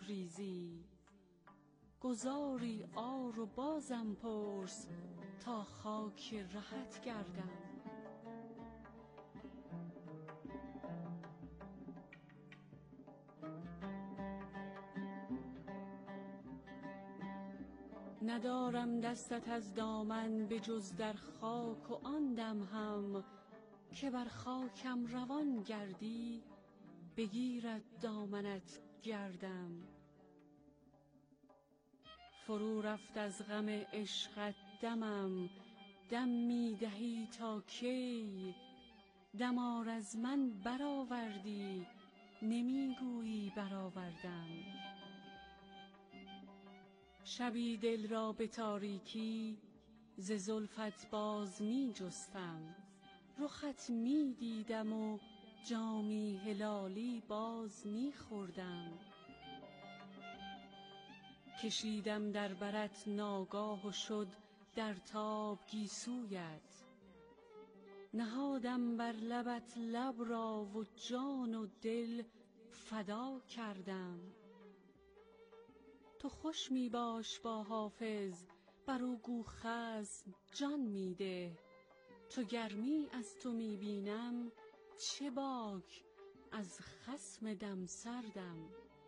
ریزی. گذاری آر و بازم پرس تا خاک رهت گردم. ندارم دستت از دامن به جز در خاک و آن دم هم که بر خاکم روان گردی بگیرد دامنت گردم. فرو رفت از غم عشقت دمم، دم می دهی تا کی؟ دم آر از من برآوردی نمی گویی برآوردم. شبی دل را به تاریکی ز زلفت باز می جستم. رخت می دیدم و جامی هلالی باز می خوردم. کشیدم در برت ناگاه و شد در تاب گیسویت. نهادم بر لبت لب را و جان و دل فدا کردم. تو خوش می باش با حافظ بر او گو خصم جان می ده. چو گرمی از تو می بینم چه باک از خصم دم سردم.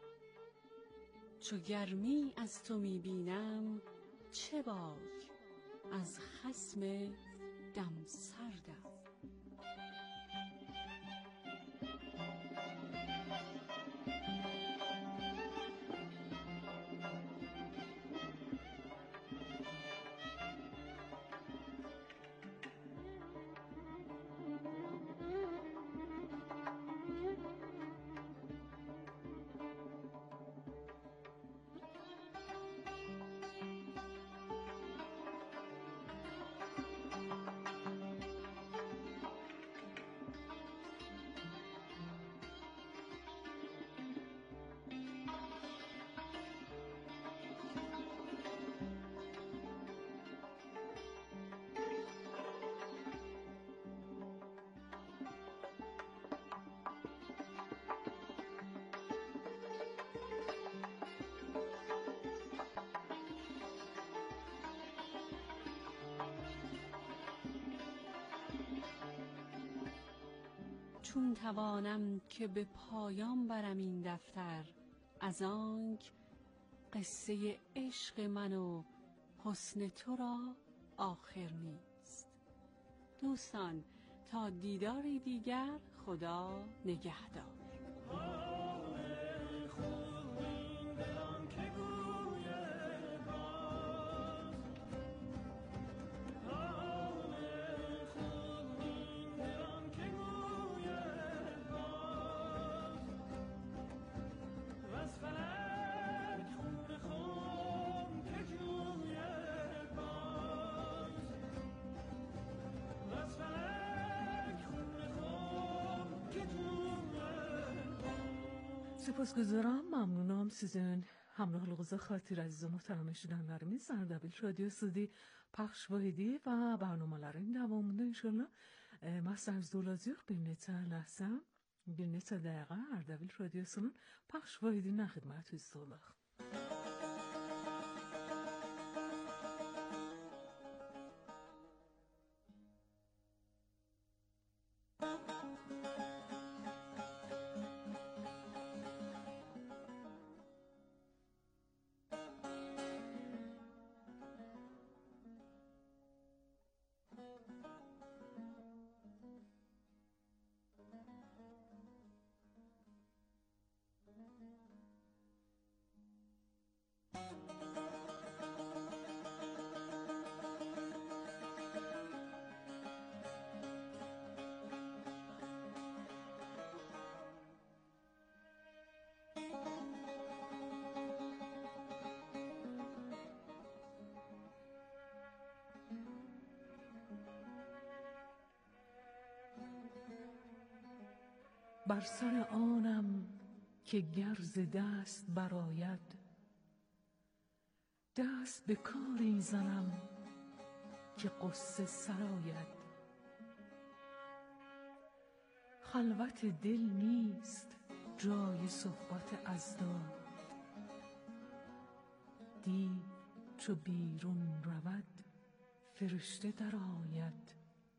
چو گرمی از تو می بینم چه باک از خصم دم سردم. چون توانم که به پایان برم این دفتر، از آنک قصه عشق من و حسن تو را آخر نیست. دوستان تا دیداری دیگر خدا نگهدار. سپاسگزارم، ممنونم. سیزن همراه لغز خاطر عزیز و محترم شدن سردبیل رادیو سودی پخش واحدی و برنامه‌لرین دوام مونده انشالله. مستر از دولازیق بیمنیت لحظه بیمنیت دقیقه اردبیل رادیو سونون پخش واحدی نه خدمت استولخ. بر سر آنم که گر ز دست برآید، دست به کاری زنم که غصه سرآید. خلوت دل نیست جای صحبت اضداد، مهدی چو بیرون رود فرشته درآید.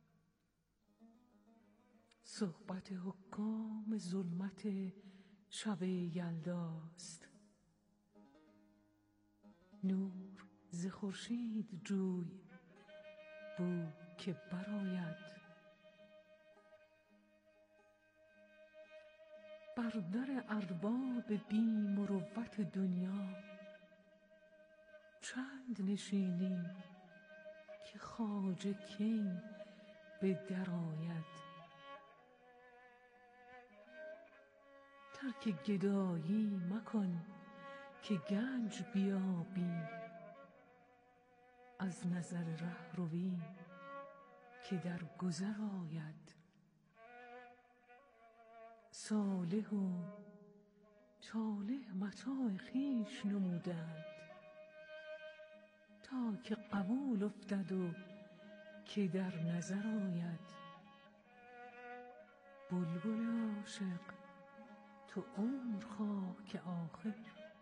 صحبت حکام ظلمت شب یلداست، نور ز خورشید جوی بو که برآید. بر در ارباب بی مروت دنیا چند نشینی که خواجه کی به در آید. ترک گدایی مکن که گنج بیابی، از نظر رهروی که در گذر آید. صالح و طالح متاع خویش نمودند، تا که قبول افتد و که در نظر آید. بلبل عاشق تو عمر خواه که آخر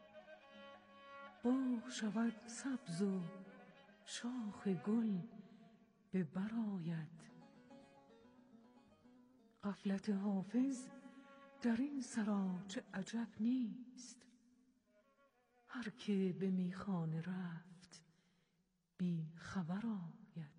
باغ شود سبز و شاخ گل به بر آید. غفلت حافظ در این سرا چه عجب نیست، هر که به میخانه رفت بی خبر آید.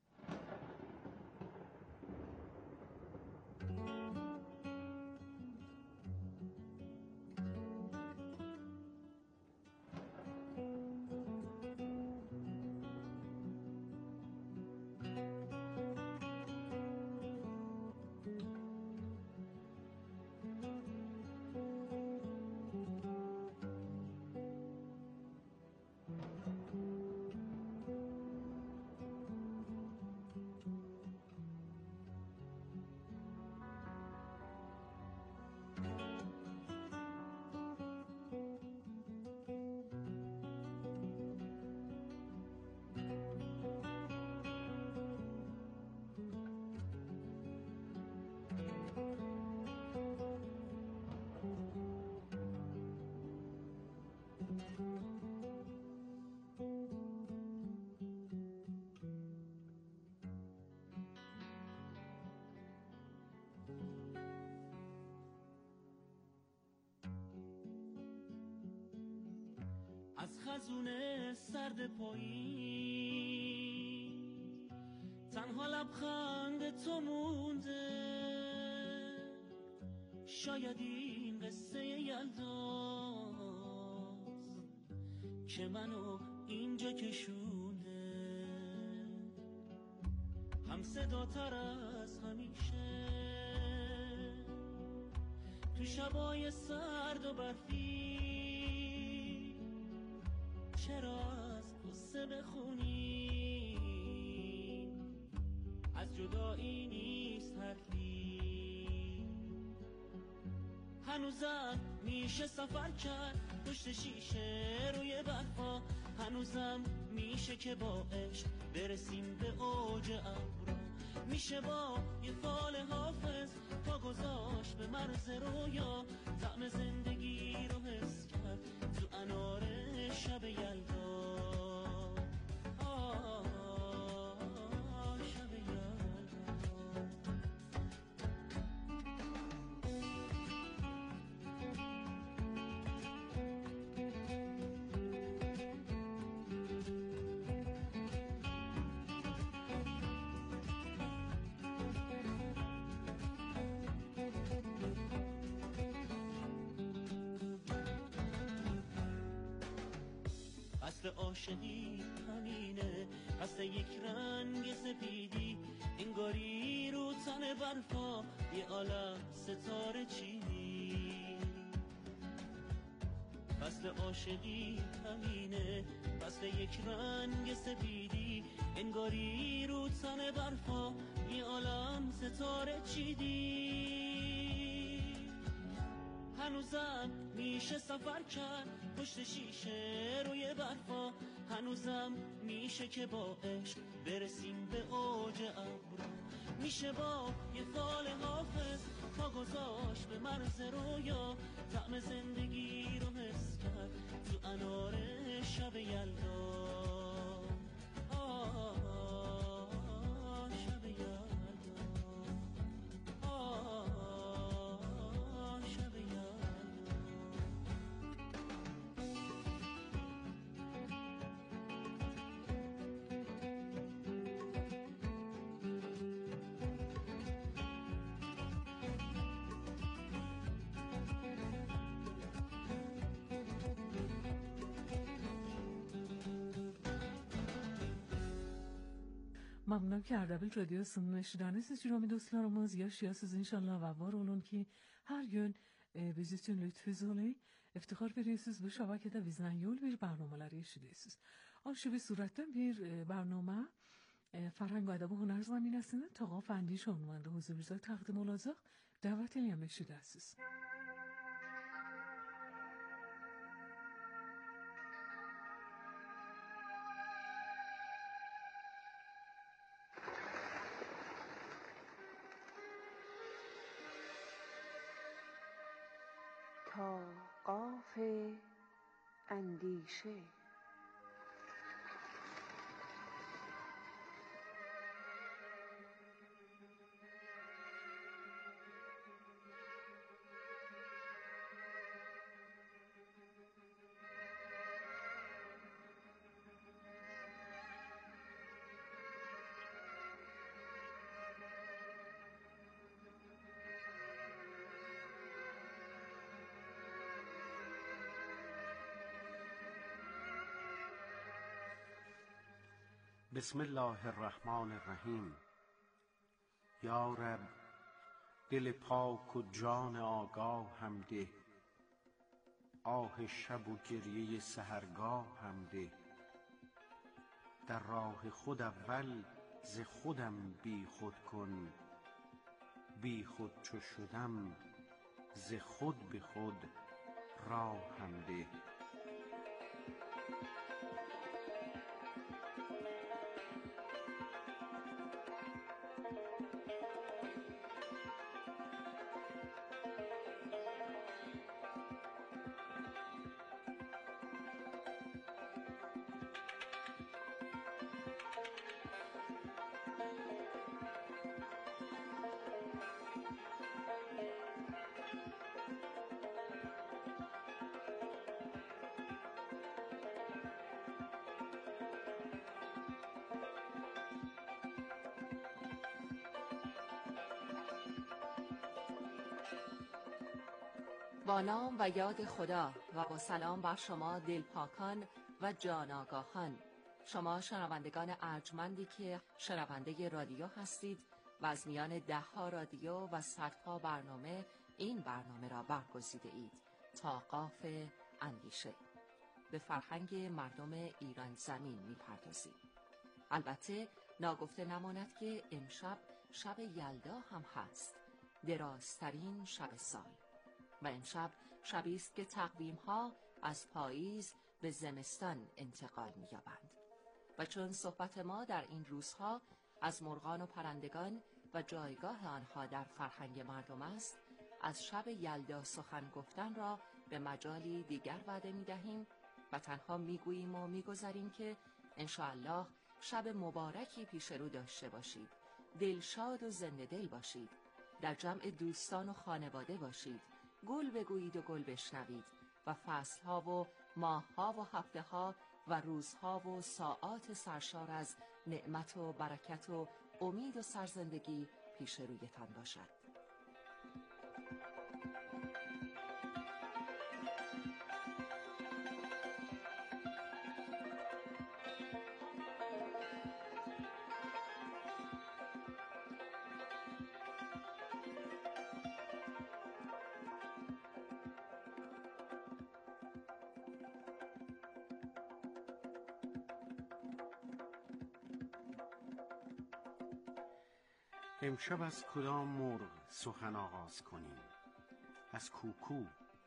از خزون سرد پایین تنها لبخند تو مونده. شاید این قصه یلداست که منو اینجا کشونده. هم صداتر از همیشه تو شبای سرد و برفی، چرا از قصه بخونی؟ از جدایی نیست حرفی. هنوزم میشه سفر کرد پشت شیشه روی برفا، هنوزم میشه که با عشق برسیم به اوج ابرا. میشه با یه فال حافظ پا گذاشت به مرز رویا، طعم زندگی رو حس کرد تو انار شب یلدا. شب یلدا. قصد عاشقی همینه، قصد یک رنگ سپیدی، انگاری رو تن برفا یه عالم ستاره چیدی. قصد عاشقی همینه، قصد یک رنگ سپیدی، انگاری رو تن برفا یه عالم ستاره چیدی. هنوزم میشه سفر کرد پشت شیشه روی برفا، هنوزم میشه که با عشق برسیم به اوج ابرا. میشه با یه فال حافظ پا گذاشت به مرز رویا، طعم زندگی رو حس کرد تو انار شب یلدا. Mamnun ki Ardabil Radyosu'nun şiranesi çiromi dostlarımız yaşayasız inşallah ve var olun ki her gün biz için lütfüzüyle iftihar veriyorsunuz bu şabakede bizden yol bir برنامه‌lar yaşıyorsunuz. آنچه به صورت bir برنامه فرهنگ و ادب و هنر زمینه‌سinde Tağaf Endiş عنوانında huzurunuza takdim olacak davet ediyorsunuz. تا قاف اندیشه بسم الله الرحمن الرحیم. یا رب دل پاک و جان آگاه هم ده، آه شب و گریه سحرگاه هم ده. در راه خود اول ز خودم بی خود کن، بی خود چو شدم ز خود به خود راه هم ده. با نام و یاد خدا و با سلام بر شما دلپاکان و جان آگاهان، شما شنوندگان ارجمندی که شنونده رادیو هستید و از میان 10 رادیو و صدها برنامه این برنامه را برگزیده اید تا قاف اندیشه. به فرهنگ مردم ایران زمین میپردازیم. البته ناگفته نماند که امشب شب یلدا هم هست، درازترین شب سال. و امشب شبی است که تقویم‌ها از پاییز به زمستان انتقال می‌یابند. و چون صحبت ما در این روزها از مرغان و پرندگان و جایگاه آنها در فرهنگ مردم است، از شب یلدا سخن گفتن را به مجالی دیگر وعده می‌دهیم و تنها می‌گوییم و می‌گذاریم که انشاءالله شب مبارکی پیش رو داشته باشید، دلشاد و زنده دل باشید، در جمع دوستان و خانواده باشید، گل بگویید و گل بشنوید و فصلها و ماهها و هفتهها و روزها و ساعات سرشار از نعمت و برکت و امید و سرزندگی پیش رویتان باشد. امشب از کدام مرغ سخن آغاز کنیم؟ از کوکو،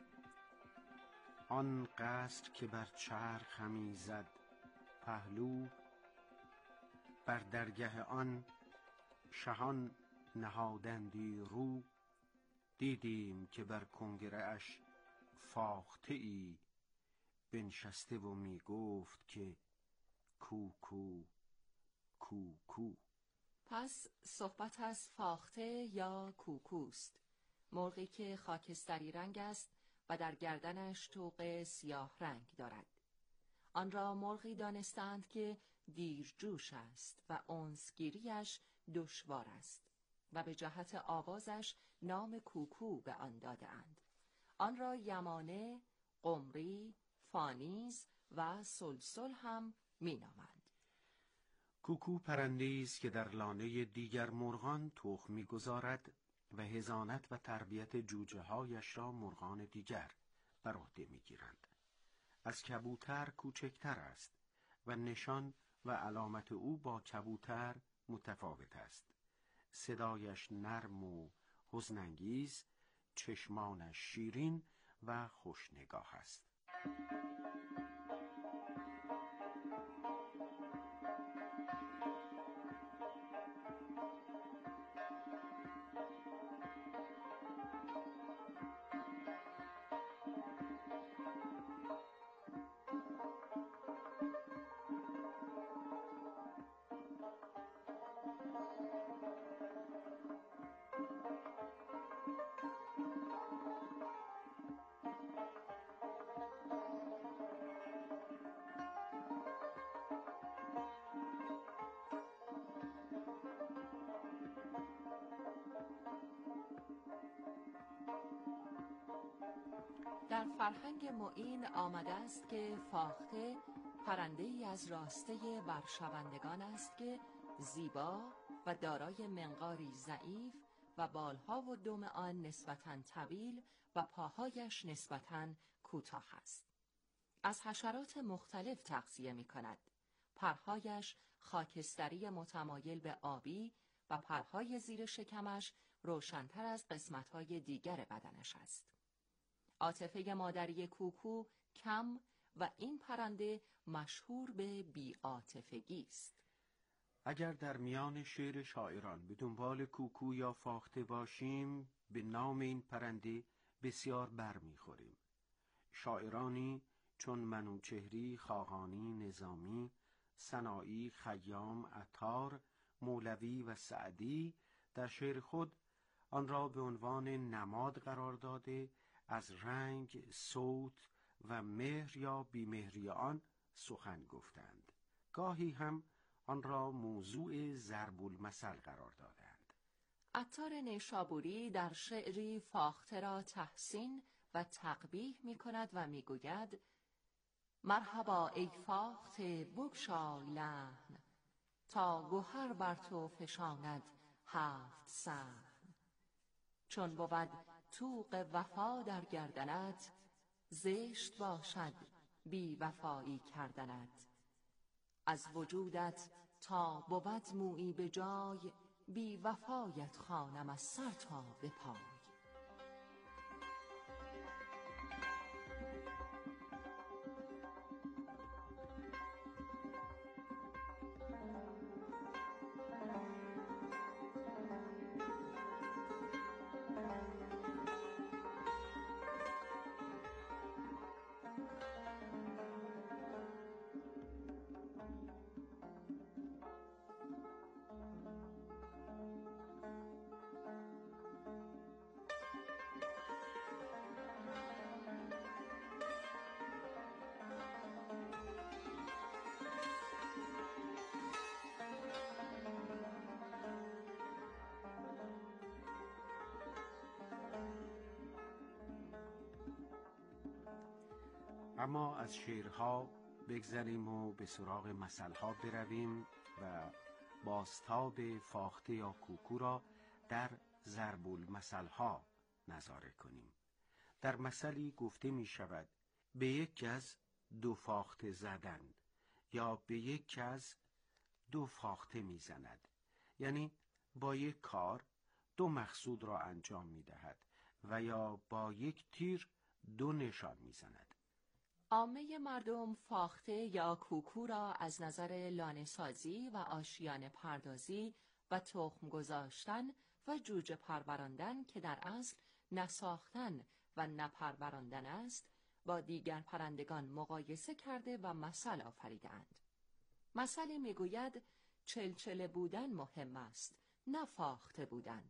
آن قصر که بر چرخ همی زد پهلو، بر درگه آن شهان نهادندی رو. دیدیم که بر کنگره اش فاخته ای بنشسته و می گفت که کوکو کوکو. پس صحبت از فاخته یا کوکوست، مرغی که خاکستری رنگ است و در گردنش طوق سیاه رنگ دارد. آن را مرغی دانستند که دیرجوش است و انسگیریش دشوار است و به جهت آوازش نام کوکو به آن داده‌اند. آن را یمانه، قمری، فانیز و سلسل هم می نامند. کوکو پرنده‌ای است که در لانه دیگر مرغان تخم می‌گذارد و حضانت و تربیت جوجه‌هایش را مرغان دیگر بر عهده می‌گیرند. از کبوتر کوچکتر است و نشان و علامت او با کبوتر متفاوت است. صدایش نرم و حزن‌انگیز، چشمانش شیرین و خوشنگاه است. در فرهنگ معین آمده است که فاخته پرنده‌ای از راسته برشوندگان است که زیبا و دارای منقاری ضعیف و بالها و دم آن نسبتاً طویل و پاهایش نسبتاً کوتاه است. از حشرات مختلف تغذیه می‌کند. پرهایش خاکستری متمایل به آبی و پرهای زیر شکمش روشن‌تر از قسمت‌های دیگر بدنش است. عاطفه مادری کوکو کم و این پرنده مشهور به بی‌عاطفگی است. اگر در میان شعر شاعران به دنبال کوکو یا فاخته باشیم، به نام این پرنده بسیار برمیخوریم. شاعرانی چون منوچهری، خاقانی، نظامی، سنایی، خیام، عطار، مولوی و سعدی در شعر خود آن را به عنوان نماد قرار داده از رنگ، صوت و مهر یا بیمهری آن سخن گفتند. گاهی هم آن را موضوع ضرب المثل قرار دادند. عطار نیشابوری در شعری فاخته را تحسین و تقبیح می کند و می گوید: مرحبا ای فاخته بگشای لحن، تا گوهر بر تو فشاند 7 صحن. چون بود طوق وفا در گردنت، زشت باشد بی وفایی کردنت. از وجودت تا بود مویی به جای، بی وفایت خوانم از سر تا به پای. اما از شعرها بگذریم و به سراغ مثلها برویم و بازتاب فاخته یا کوکو را در ضرب المثلها نظاره کنیم. در مثلی گفته می شود: به یک کس 2 فاخته زدن، یا به یک کس 2 فاخته می زند. یعنی با یک کار 2 مقصود را انجام می دهد و یا با یک تیر 2 نشان می زند. عامه مردم فاخته یا کوکو را از نظر لانه سازی و آشیانه پردازی و تخم گذاشتن و جوجه پروراندن که در اصل نساختن و نپروراندن است، با دیگر پرندگان مقایسه کرده و مثل آفریدند. مثلی میگوید چلچله بودن مهم است، نه فاخته بودن.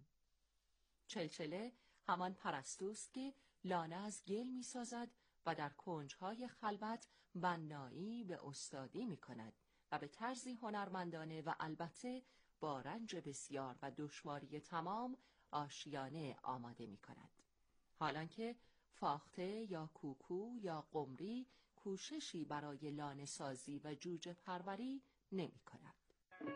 چلچله همان پرستوست که لانه از گل میسازد و در کنجهای خلوت بنایی به استادی می کند و به طرزی هنرمندانه و البته با رنج بسیار و دشواری تمام آشیانه آماده می کند. حالانکه فاخته یا کوکو یا قمری کوششی برای لانه سازی و جوجه پروری نمی کند.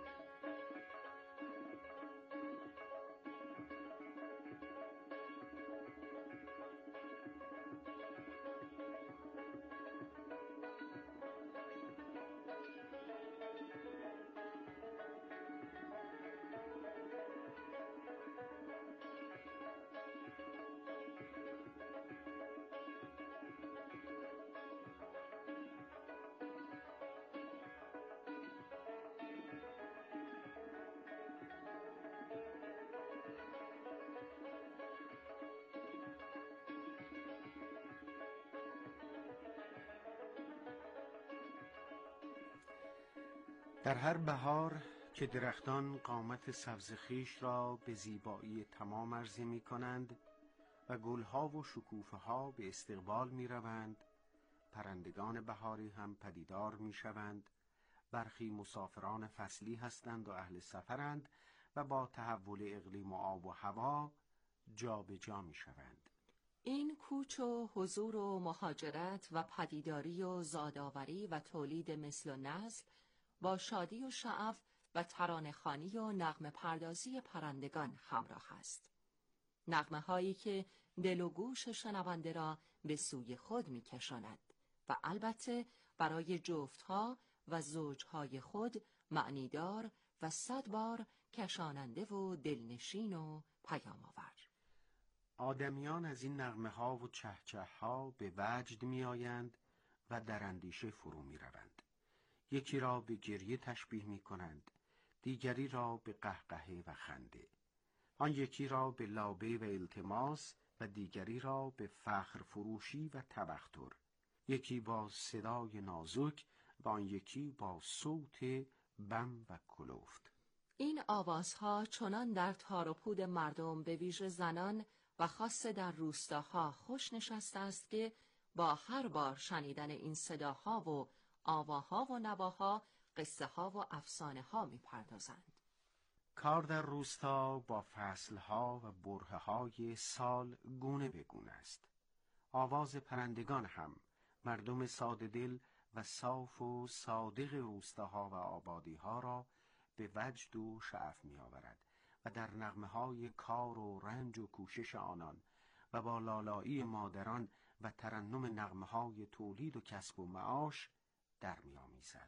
در هر بهار که درختان قامت سبز خویش را به زیبایی تمام عرضه می کنند و گلها و شکوفه ها به استقبال می روند، پرندگان بهاری هم پدیدار می شوند. برخی مسافران فصلی هستند و اهل سفرند و با تحول اقلیم و آب و هوا جا به جا می شوند. این کوچ و حضور و مهاجرت و پدیداری و زادآوری و تولید مثل و نسل با شادی و شعف و ترانه‌خوانی و نغمه پردازی پرندگان همراه است. نغمه هایی که دل و گوش شنونده را به سوی خود می کشاند و البته برای جفتها و زوجهای خود معنیدار و 100 بار کشاننده و دلنشین و پیام آور. آدمیان از این نغمه ها و چهچه ها به وجد می آیند و در اندیشه فرو می روند. یکی را به گریه تشبیه می کنند، دیگری را به قهقهه و خنده، آن یکی را به لابه و التماس و دیگری را به فخر فروشی و تبختر، یکی با صدای نازک و آن یکی با صوت بم و کلفت. این آوازها چنان در تار و پود مردم به ویژه زنان و خاصه در روستاها خوش نشسته است که با هر بار شنیدن این صداها و آواها و نواها قصه ها و افسانه ها می پردازند. کار در روستا با فصلها و برهه های سال گونه به گونه است. آواز پرندگان هم مردم ساده دل و صاف و صادق روستاها و آبادیها را به وجد و شعف می آورد و در نغمه های کار و رنج و کوشش آنان و با لالایی مادران و ترنم نغمه های تولید و کسب و معاش در می آمیزد.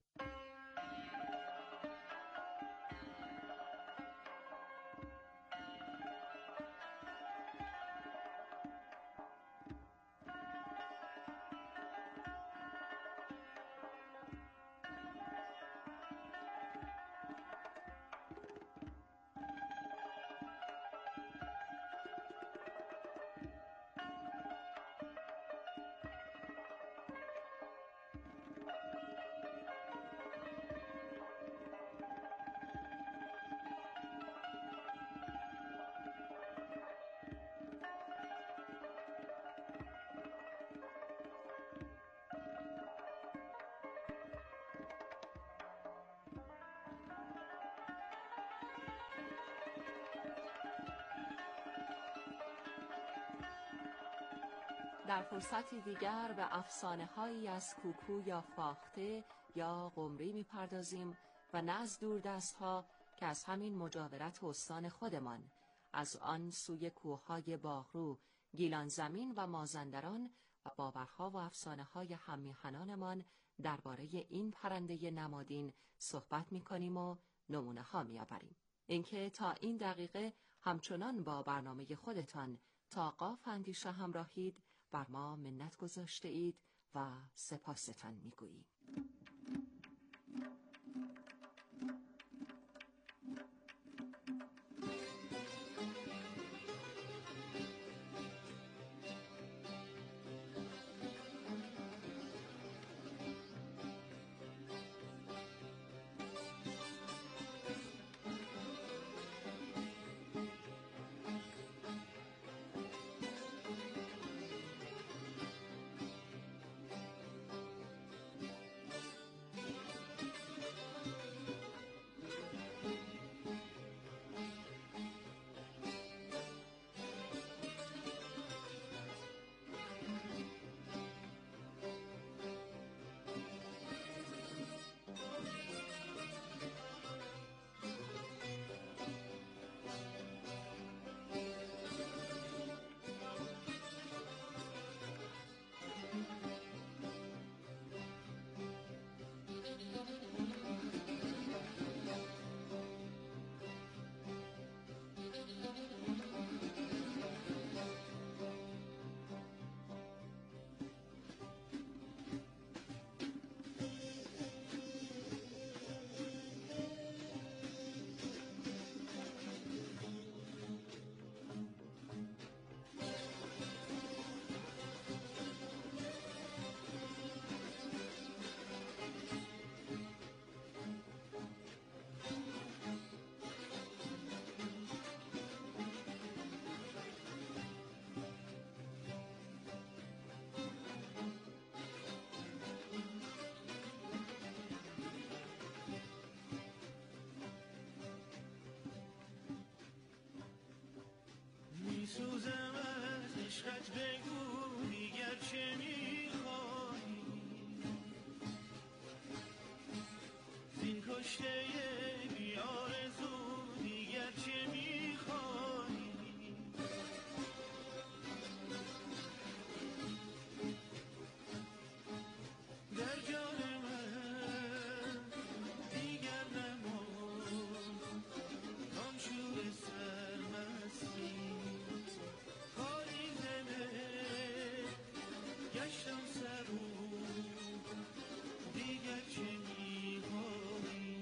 در فرصتی دیگر به افسانه هایی از کوکو یا فاخته یا قمری می پردازیم و نه از دوردست ها که از همین مجاورت استان خودمان از آن سوی کوههای باغرو، گیلان زمین و مازندران و باورها و افسانه های هممیهنانمان درباره این پرنده نمادین صحبت می کنیم و نمونه ها می آوریم. اینکه تا این دقیقه همچنان با برنامه خودتان تا قاف اندیشه همراهید بر ما منت گذاشته اید و سپاستان میگوییم. کشته بی آرزو دیگر چه می‌خواهی؟ در جان من دیگر نماند آن شور سرمستی، خالی زنه گشتم سبو دیگر چه می‌خواهی؟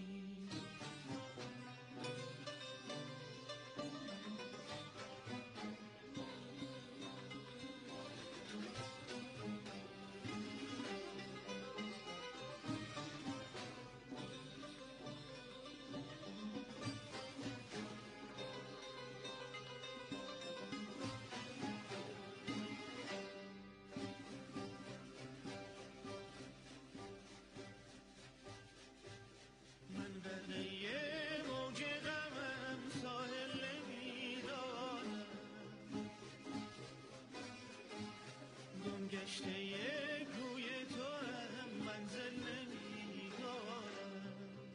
من غرقه موج غمم ساحل نمی‌دانم، گم گشته کوی توام منزل نمی‌دانم،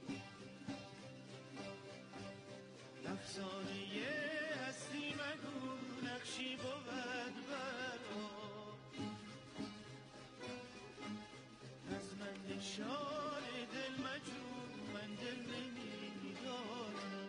افسانه هستی مگو نقشی بود بر آب، از من نشان دل مجو من دل نمی‌دانم.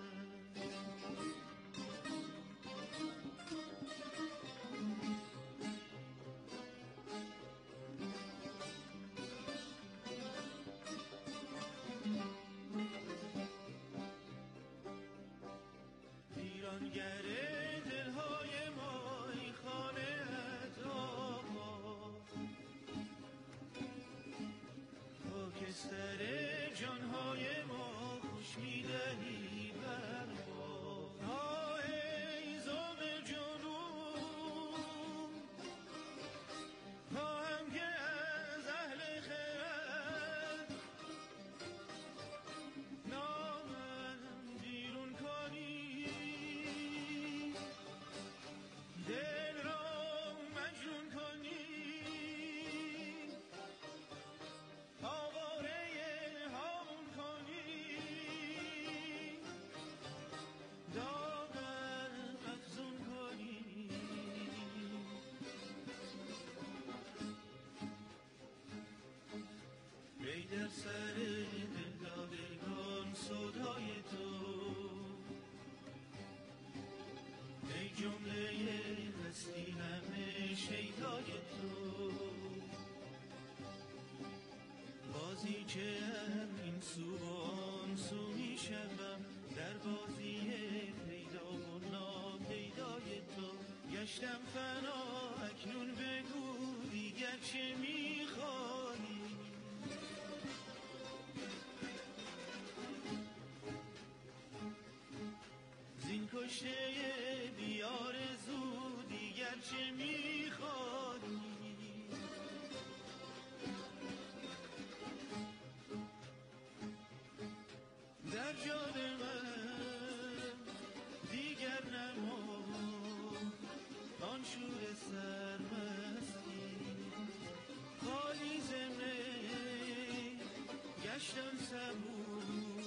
ویرانگر دلهای ما ای خانه‌ات آقا، خاکستر جانهای ما خوش می‌دهی بر ما. آه ای ذوق جنون، خواهم که از اهل خرد نامم بیرون کنی، دل را مجنون کنی، آواره هامون کنی، داغم افزون کنی. ای در سر دلدادگان سودای تو، ای جمله هستی همه شیدای تو، بازی که این سو و آن سو میشوم، در بازی پیدا و ناپیدای تو گشتم فنا. اکنون بگو دیگر چه میخوانی؟ زین کشته بی آرزو دیگر چه میخوانی؟ در جان من دیگر نماند آن شور سرمستی، خالی زمین گشتم سبو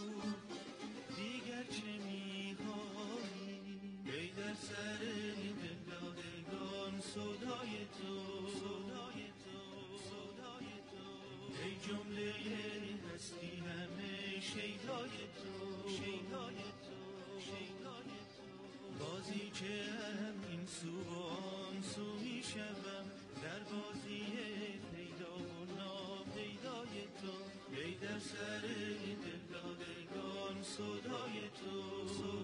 دیگر چه می‌خواهی؟ ای در سر دلدادگان سودای تو، ای جمله هستی همه شیدای تو، بازی که این سو و آن سو میشوم، در بازی پیدا و ناپیدای تو ای در سر دلدادگان سودای تو،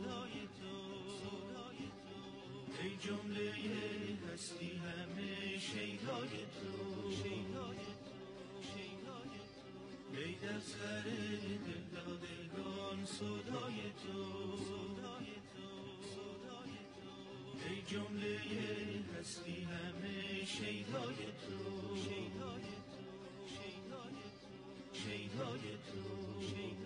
ای جمله هستی همه شیدای تو، ای در سر دلدادگان سودای تو، ای جمله هستی همه شیدای تو، شیدای تو،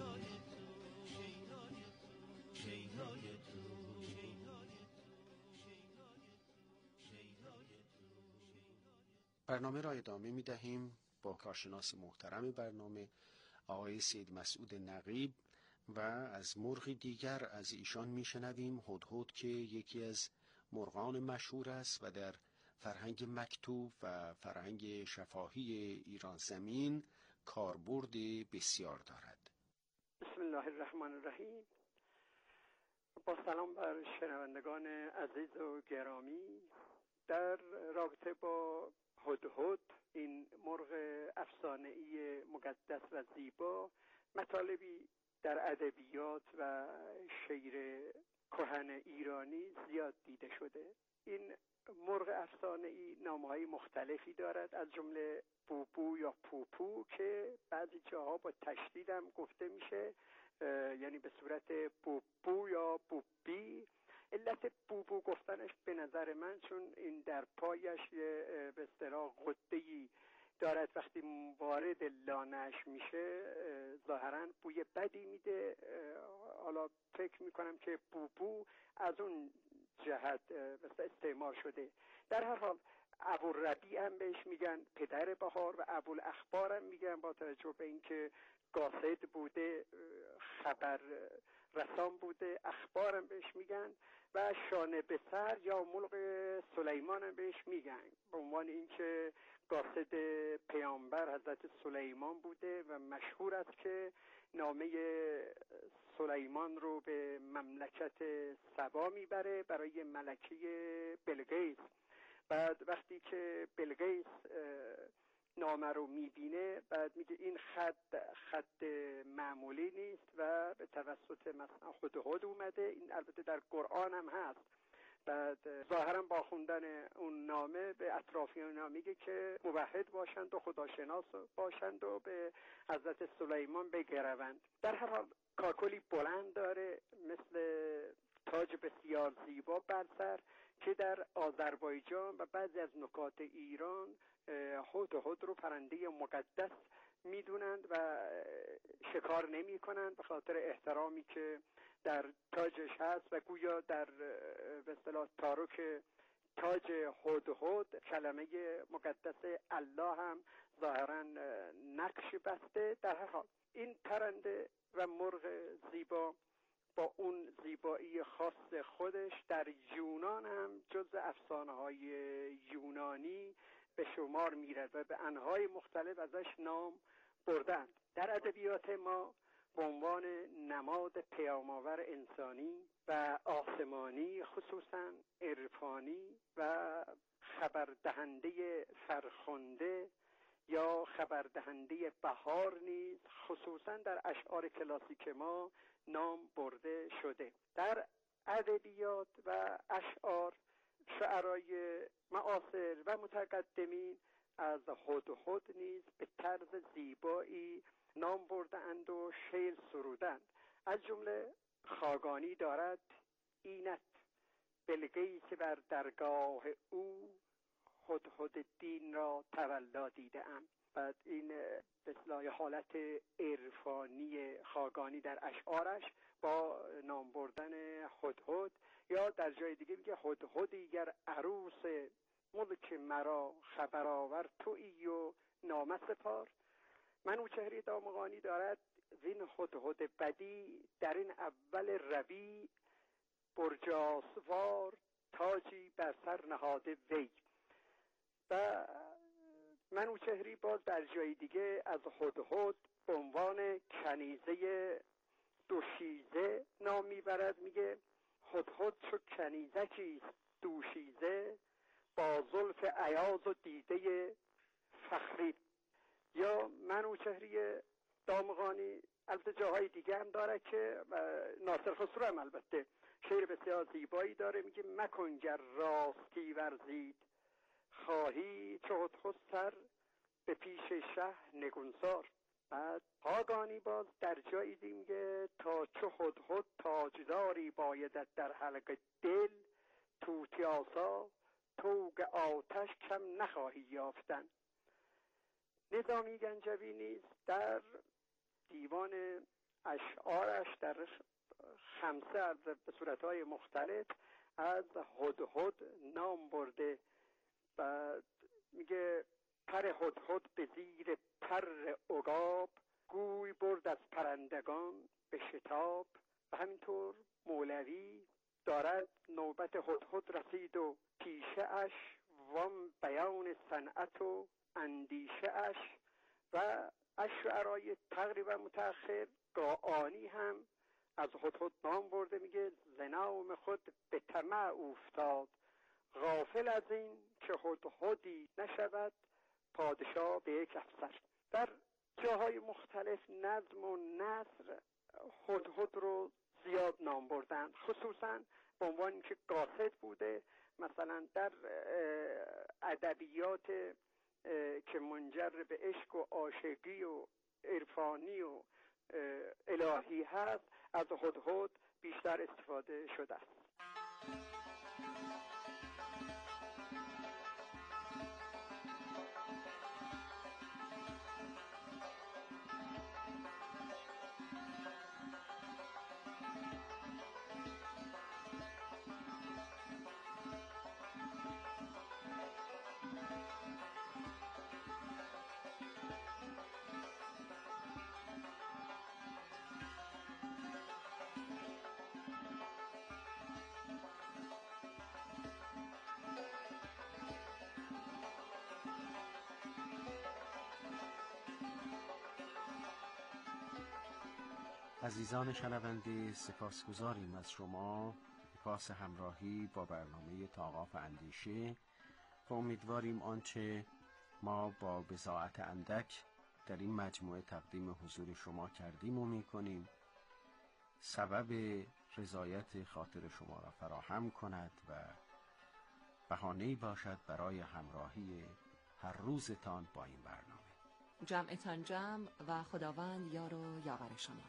برنامه را ادامه می دهیم با کارشناس محترم برنامه آقای سید مسعود نقیب و از مرغی دیگر از ایشان میشنویم هدهد که یکی از مرغان مشهور است و در فرهنگ مکتوب و فرهنگ شفاهی ایران زمین کاربرد بسیار دارد. بسم الله الرحمن الرحیم. با سلام بر شنوندگان عزیز و گرامی، در رابطه با هدهد، این مرغ افسانه‌ای مقدس و زیبا، مطالبی در ادبیات و شعر کهن ایرانی زیاد دیده شده. این مرغ افسانه‌ای نام‌های مختلفی دارد، از جمله بوبو یا پوپو که بعضی جاها با تشدید هم گفته میشه، یعنی به صورت بوبو یا بوبی. علت بوبو گفتنش به نظر من چون این در پایش به اصطلاح غده‌ای دارد، وقتی وارد لانه‌اش میشه ظاهراً بوی بدی میده. حالا فکر میکنم که بوبو از اون جهت استعمال شده. در هر حال ابوالربیع هم بهش میگن، پدر بهار، و ابوالاخبار هم میگن با توجه به اینکه قاصد بوده، خبر رسان بوده. اخبار هم بهش میگن و شانه به سر یا مرغ سلیمان هم بهش میگن، به عنوان اینکه قاصد پیامبر حضرت سلیمان بوده و مشهور است که نامه سلیمان رو به مملکت سبا میبره برای ملکه بلقیس. بعد وقتی که بلقیس نامه رو میبینه، بعد میگه این خط معمولی نیست و به توسط مثلا هدهد اومده. این البته در قرآن هم هست. بعد ظاهرا با خوندن اون نامه به اطرافیان میگه که موحد باشند و خداشناس باشند و به حضرت سلیمان بگروند. در هر حال کاکلی بلند داره مثل تاج بسیار زیبا بر سر که در آذربایجان و بعضی از نقاط ایران هدهد رو پرنده مقدس میدونند و شکار نمی کنند به خاطر احترامی که در تاجش هست و گویا در به اصطلاح تارک تاج هدهد کلمه مقدس الله هم ظاهرا نقش بسته. در هر حال این پرنده و مرغ زیبا با اون زیبایی خاص خودش در یونان هم جز افسانه‌های یونانی به شمار میرد و به انواع مختلف ازش نام بردند. در ادبیات ما به عنوان نماد پیام‌آور انسانی و آسمانی، خصوصا عرفانی و خبردهنده فرخنده یا خبردهنده بهار نیز خصوصا در اشعار کلاسیک ما نام برده شده. در ادبیات و اشعار شعرای معاصر و متقدمین از هدهد نیز به طرز زیبایی نام بردند و شعر سرودند. از جمله خاقانی دارد: اینت بلقیس بر درگاه او، هدهد دین را تولا دیده‌ام. بعد این به اصطلاح حالت عرفانی خاقانی در اشعارش با نام بردن هدهد، یا در جای دیگه میگه هدهدی گر عروس ملک مرا، خبر آور تویی و نامه سپار. منوچهری دامغانی دارد: وین هدهد بدی در این اول ربیع، برجاسوار تاجی بر سر نهاده وی. و منوچهری باز در جای دیگه از هدهد به عنوان کنیزه دوشیزه نام میبرد. میگه هدهد چو کنیزکی دوشیزه، با زلف ایاز و دیده فخری. یا منوچهری دامغانی البته جاهای دیگه هم داره که ناصر خسرو هم البته شعر بسیار زیبایی داره. میگه مکن گر راستی ورزید خواهی، چو هدهد سر به پیش شه نگونسار. بعد خاقانی باز در جایی میگه تا چو هدهد تاجداری بایدت در حلق دل، طوطی آسا طوق آتش کم نخواهی یافتن. نظامی گنجوی نیز در دیوان اشعارش در خمسه به صورتهای مختلف از هدهد نام برده. بعد میگه پر هدهد به زیر پر عقاب، گوی برد از پرندگان به شتاب و همینطور مولوی دارد نوبت هدهد رسید و پیشه اش وان بیان صنعت و اندیشه اش و از شعرهای تقریبا متأخر گاهی هم از هدهد نام برده، میگه ز نام خود به طمع اوفتاد غافل از این که هدهدی نشود پادشاه به یک افسر. در جاهای مختلف نظم و نثر هدهد رو زیاد نام بردن، خصوصا به عنوان اینکه قاصد بوده. مثلا در ادبیات که منجر به عشق و عاشقی و عرفانی و الهی هست از هدهد بیشتر استفاده شده است. عزیزان شنونده، سپاسگزاریم از شما پاس همراهی با برنامه طاقات اندیشه و امیدواریم آنچه ما با بضاعت اندک در این مجموعه تقدیم حضور شما کردیم و میکنیم سبب رضایت خاطر شما را فراهم کند و بهانه‌ای باشد برای همراهی هر روزتان با این برنامه. جمعتان جمع و خداوند یار و یاور شما.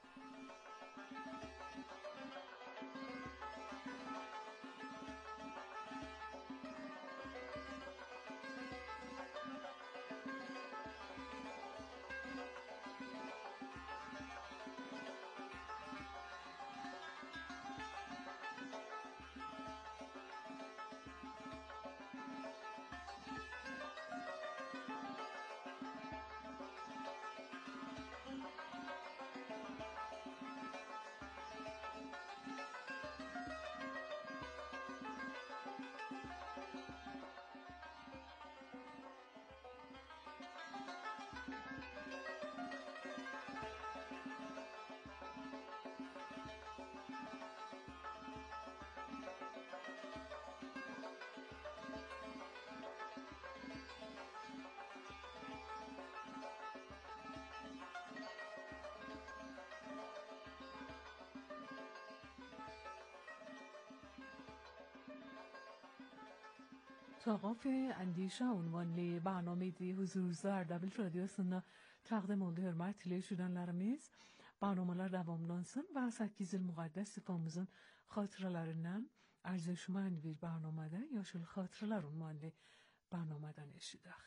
طاقات اندیشه ünvanlı برنامeydi huzurunuzda رادیو سنا تقدیم oldu hörmətli eşidənlərimiz. Barnamalar davamlansın və 8 il müqəddəs sifamızın xatirələrindən ərزشمند bir barnamada Yaşıl Xatirələr ünvanlı barnamadan eşidək.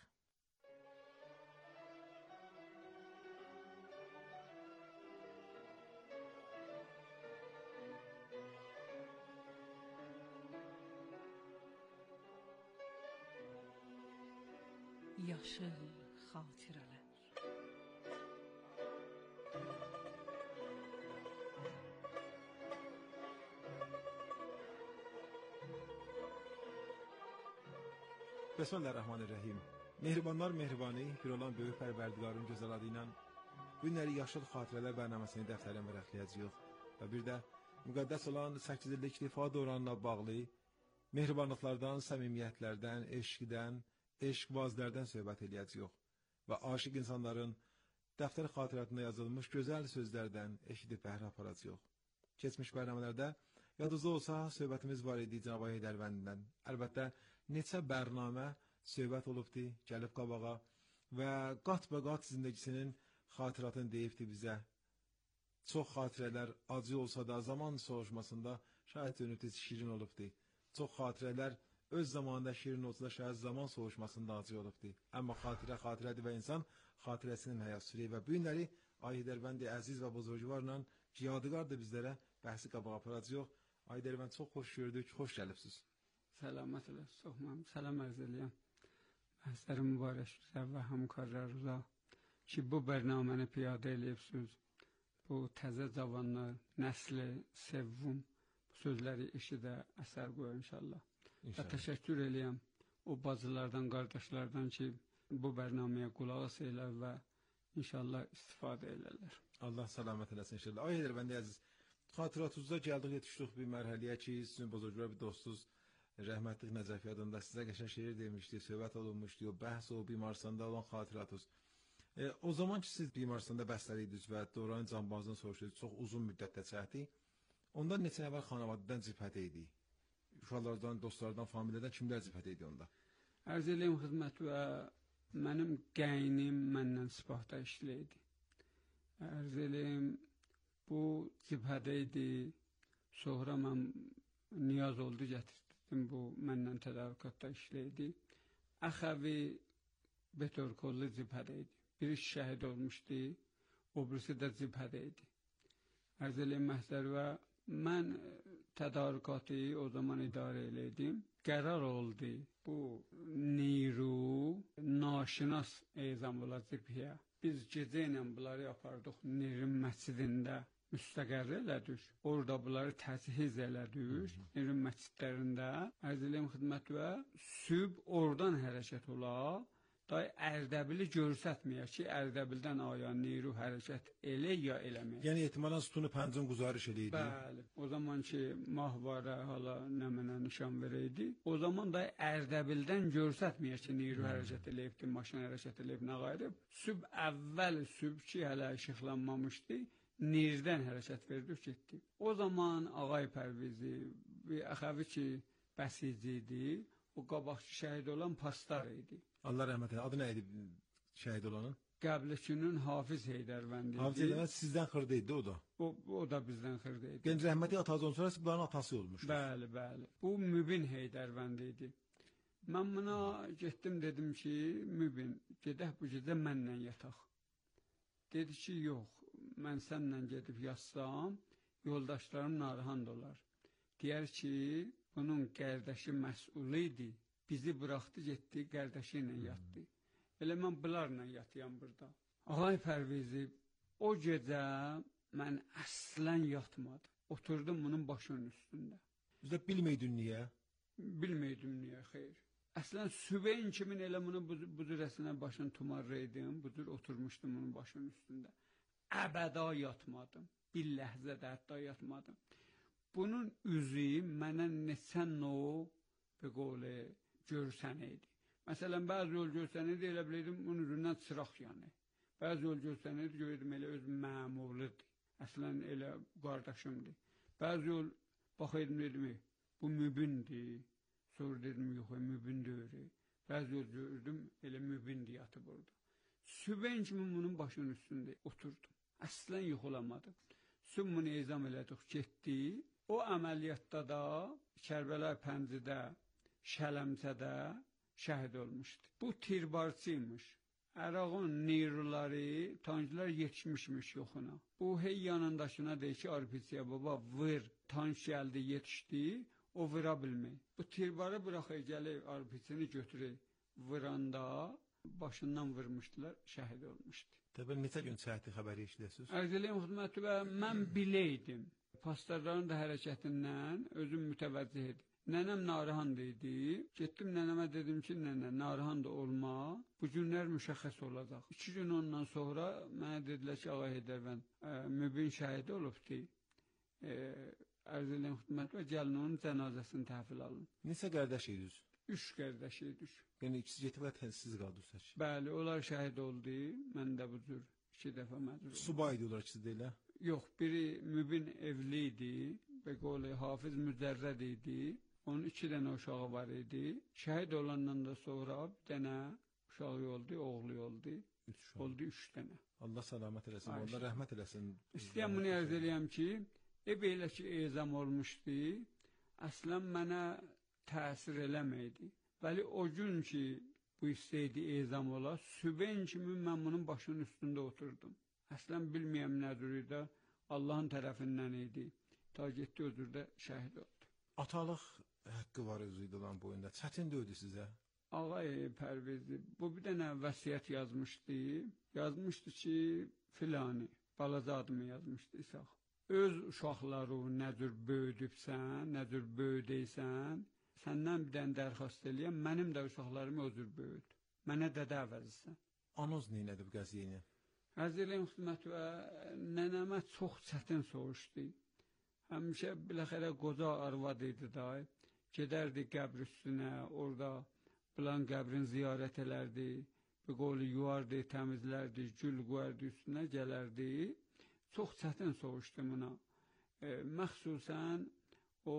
Yaşıl Xatirələr. Bismillahirrahmanirrahim. Mehribanlar mehribanı, bir olan böyük pərverdigarın gözəl adı ilə bu günləri Yaşıl Xatirələr bərnaməsini dəftərin vərəqləyəcəyik və bir də müqəddəs olan 8 illik ifa dövrünə bağlı mehribanlıqlardan, səmimiyyətlərdən, eşqdən, eşqbazlərdən söhbət edəcəyik və aşıq insanların dəftər xatirətində yazılmış gözəl sözlərdən eşidib bəhrə aparacağıq. Keçmiş bərnamələrdə yadınızda olsa söhbətimiz var idi Cənab Heydərvəndindən. Əlbəttə neçə bərnamə söhbət olubdu, gəlib qabağa və qat-bə-qat zindəgisinin xatiratını deyibdi bizə. Çox xatirələr acı olsa da zaman soğuşmasında şayət dönübdü şirin olubdu. Çox xatirələr öz zamanında şirin olsa da şayət zaman soğuşmasında acı olubdu. Amma xatirə xatirədir və insan xatirəsinin həyat sürür və bu günləri Ay Heydərvəndi əziz və buzurcularla yadigar da bizlərə bəhsi qabağa aparacaq. Ay Heydərvənd çox xoş gördük, xoş gəlibsiz. سلامت صحمم سلام عرض الیم محضر مبارک و همکارlarınıza ki bu bərnaməni piyadə eləyibsiniz. bu təzə cavanlar, nəsli sevvum bu sözləri eşidə əsər qoyur inşallah. Və təşəkkür eləyəm o bacılardan, qardaşlardan ki, bu bərnaməyə qulaq asırlar və inşallah istifadə elərlər. Allah salamat eləsin inşallah. Ay Heydərbəndi əziz, xatirətuzda gəldik, yetişdik bir mərhələyə ki, sizin buzurglar bir dostunuz rəhmətlik Nəcəf yadında sizə qəşəng şeir demişdi, söhbət olunmuşdu, bəhs o Bimaristanda olan xatirətuz. O zaman ki, siz Bimaristanda bəstəliydiniz və Dövran Canbazdan soruşdunuz, çox uzun müddətdə çəkdi. Ondan neçə nəfər xanavadadan cibhədə idi? Uşaqlardan, dostlardan, familiyadan kimlər cibhədə idi onda? Ərz eləyim xidmət və mənim qaynim məndən sipahda işləyirdi. Ərz eləyim, bu cibhədə idi, sonra mən niyaz oldu gətirdim, bu məndən tədarükatda işləyirdi. Əxəvi Betörkollu cibhədə idi. Biri şəhid olmuşdu, o birisi də cibhədə idi. Ərz eləyim məhzər və mən tədarükatı o zaman idarə eləydim. Qərar oldu, bu Niru naşinas ezam ola cibhəyə. Biz gecə ilə bunları yapardıq Nirin məscidində. Müstəqərr elədik. Orada bunları təchiz elədik. Nirin məscidlərində. Ərz eləyim xidmət və sübh oradan hərəkət olar. Day Ərdəbili görsətməyək ki, Ərdəbildən aya Niru hərəkət elə ya eləməyək. Yəni ehtimalən sütunu pəncin quzarış eləydi. Bəli. O zaman ki, mahvara hala nə mənə nişan verəydi. O zaman da Ərdəbildən görsətməyək ki, Niru hərəkət eləyibdi, maşın hərəkət eləyib, nə qayıb. Sübh əvvəl sübh ki, hələ işıqlanmamışdı, Nirdən hərəkət verdik, getdik. O zaman Ağay Pərvizi, bir əxəvi ki, bəsici idi, o qabaqçı şəhid olan Pastar idi. Allah rəhmət eylesin. Adı nə idi şəhid olanın? Qəbləçinin Hafiz Heydərbəndi idi. Hafiz Heydərbəndi sizdən xırda idi o da. O da bizdən xırda idi. Gənc rəhməti atazdan sonra bunların atası olmuşdu. Bəli, bəli. Bu Mübin Heydərbəndi idi. Mən buna getdim, dedim ki, Mübin, gedək bu gecə mənlə yataq. Dedi ki, yox, mən sənlə gedib yatsam, yoldaşlarım narahat olar. Deyər ki, bunun qardaşı məsul idi. Bizi bıraxdı, getdi, qardaşı ilə yatdı. Elə mən bunlarla yatıyam burada. Ağay Pərvizi, o gecə mən əslən yatmadım. Oturdum bunun başının üstündə. Bizdə bilməydin niyə? Bilməydim niyə, xeyr. Əslən sübeyin kimin elə bunu bu cürəsinə başını tumarlaydım, bu cür oturmuşdum bunun başının üstündə. Əbəda yatmadım. Bir ləhzə də hətta yatmadım. Bunun üzü mənə neçə növ bir qolu görsənəydi. Məsələn, bəzi yol görsənəydi, elə biləydim, onun üzündən çıraq yanı. Bəzi yol görsənəydi, gördüm, elə öz məmurludur. Əslən, elə qardaşımdır. Bəzi yol baxaydım, dedim, bu mübindir. Sonra dedim, yox, mübin deyir. Bəzi yol gördüm, elə mübindir yatıb orada. Sübən kimi bunun başının üstündə oturdum. Əslən yuxulamadım. Sübh bunu ezam elədik, getdi. O əməliyyatda da Kərbəla Pəncidə, Şələmçədə şəhid olmuşdu. Bu tirbarçıymış. Ərağın Niruları, tanklar yetişmişmiş yoxuna. Bu hey yanındakına deyir ki, Arpisiya baba vır, tank gəldi, yetişdi, o vıra bilmək. Bu tirbarı bıraxır, gəlir Arpisini götürür. Vıranda başından vurmuşdular, şəhid olmuşdu. Təbii neçə gün çəkdi xəbəri işləsiniz? Ərz eləyim xidməti və mən biləydim. Pastarların da hərəkətindən özüm mütəvəccih edim. Nənəm narahat idi. Getdim nənəmə dedim ki, nənə narahat da olma. Bu günlər müşəxəs olacaq. 2 gün ondan sonra mənə dedilər ki, Ağay Heydərbənd mübin şəhid olubdu. Ərz eləyim xidməti və gəlin onun cənazəsini təhvil alın. Neçə qardaş idiniz? 3 qardaş idik. Yəni ikisi getib və tənsiz qaldınız. Bəli, onlar şəhid oldu. Mən də bu cür 2 dəfə məcbur oldum. Subay idilər ikisi də elə? Yox, biri mübin evli idi. Və qolu Hafiz Mücərrəd idi. Onun 2 dənə uşağı var idi. Şəhid olandan da sonra bir dənə uşağı oldu, oğlu oldu. Oldu 3 dənə. Allah salamat eləsin, Allah rəhmət eləsin. İstəyəm bunu ərz eləyəm ki, belə ki, ezam olmuşdu. Əslən mənə təsir eləməydi. Bəli, o gün ki, bu istəydi ezam ola, sübən kimi mən bunun başının üstündə oturdum. Əslən bilməyəm nədir idi, Allahın tərəfindən idi. Ta getdi özürdə şəhid oldu. Atalıq haqqı var özüydü olan boyunda. Çətin döydü sizə? Ağay Pərvizi, bu bir dənə vəsiyyət yazmışdı. Yazmışdı ki, filanı. balaca adımı yazmışdı İsaq. Öz uşaqları nə cür böyüdübsən, nə cür böyüdəysən, səndən bir dənə dərxast eləyəm, mənim də uşaqlarımı o cür böyüd. Mənə dədə əvəzisən. Anons neynədir bu qəziyyəni? Həzirliyim xidməti və nənəmə çox çətin soğuşdu. Həmişə biləxərə qoca arvad idi da, gedərdi qəbr üstünə, orada filan qəbrin ziyarət elərdi, bir qolu yuvardı, təmizlərdi, gül qoyardı üstünə, gələrdi. Çox çətin soğuşdu buna. Məxsusən o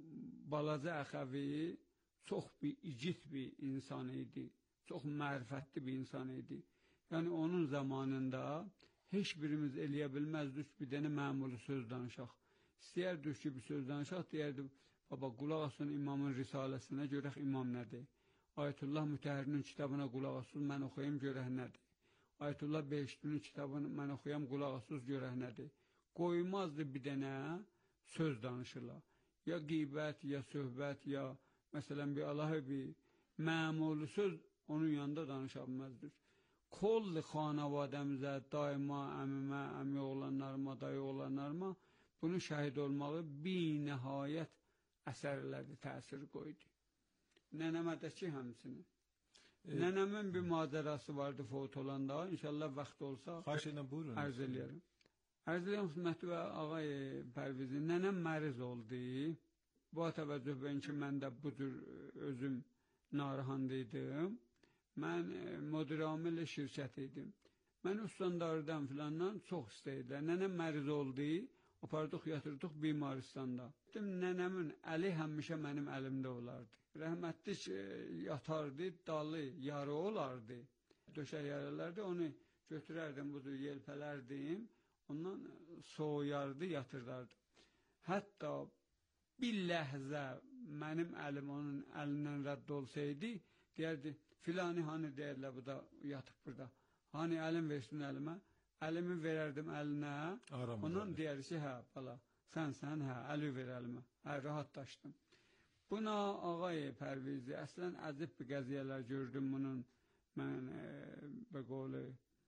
balaca əxəvi çox bir igid bir insan idi, çox mərifətli bir insan idi. Yəni onun zamanında heç birimiz eləyə bilməzdik bir dənə məmulu söz danışaq. İstəyərdik ki, bir söz danışaq, deyərdi, baba, qulaq asın imamın risaləsinə, görək imam nədir? Ayətullah Mütəhhirinin kitabına qulaq asın, mən oxuyayım, görək nədir? Ayətullah Behiştinin kitabını mən oxuyam, qulaq asın, görək nədir? Qoymazdı bir dənə söz danışırlar. Ya qeybət, ya söhbət, ya məsələn bir Allahı bir məmulu söz onun yanında danışa bilməzdir. Kolli xanavadəmizə, daima əmimə, əmi oğlanlarıma, dayı oğlanlarıma bunun şəhid olmağı bir nəhayət əsərlərdə təsir qoydu. Nənəmədəki həmsini. Nənəmin bir macərası vardı fot olanda, inşallah vaxt olsa ərz eləyərəm. Ərz eləyəm xidməti və ağay Pərvizi, nənəm məriz oldu. Bu təvəccüh beyin ki, mən də bu cür özüm narahandıydım. Mən müdir-amil şirkət idim. Mən ustandardan filandan çox istəyirlər. Nənəm məriz oldu, apardıq, yatırdıq bimaristanda. Nənəmin əli həmişə mənim əlimdə olardı. Rəhmətlik yatardı, dalı, yarı olardı. Döşək yarılardı, onu götürərdim, budur, yelpələrdim, ondan soğuyardı, yatırdardı. Hətta bir ləhzə mənim əlim onun əlindən rədd olsaydı, deyərdi, filani hani deyərlər, bu da yatıb burada. Hani əlim versin əlimə, əlimi verərdim əlinə, ondan deyər ki, hə, bala, sən, hə, əli ver əlimə, hə, rahatlaşdım. Buna ağay Pərvizi, əslən əzib bir qəziyyələr gördüm bunun, mən, bəqoğlu,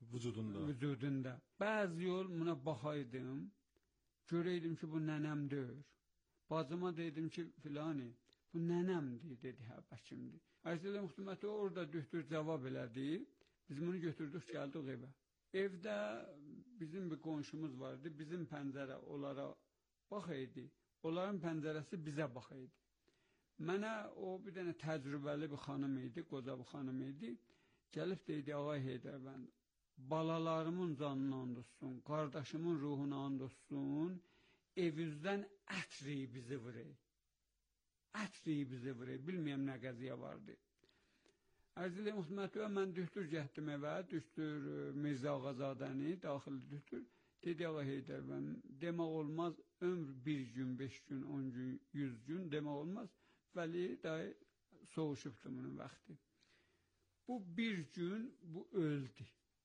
vücudunda. Bəzi yol buna baxaydım, görəydim ki, bu nənəmdir. Bacıma dedim ki, filani, bu nənəmdir, dedi, hə, bəkimdir. Ərzələ müxtüməti orada dühtür cavab elədi, biz bunu götürdük, gəldik evə. Evdə bizim bir qonşumuz vardı, bizim pəncərə onlara baxaydı, onların pəncərəsi bizə baxaydı. Mənə o bir dənə təcrübəli bir xanım idi, qoca bir xanım idi, gəlib deydi, ağay Heydərbənd, balalarımın canına and olsun, qardaşımın ruhuna and olsun, evinizdən ətri bizi vurey. Ətri bizi vurey, bilməyəm nə qəziyə vardı. Ərzələ müxtüməti və mən düşdür getdim evə, düşdür Mirzə Ağazadəni, daxil düşdür. Dedi, ağa Heydərbənd, demək olmaz, ömr bir gün, 5 gün, 10 gün, 100 gün demək olmaz. Vəli dayı soğuşubdur bunun vaxtı. Bu bir gün bu öldü.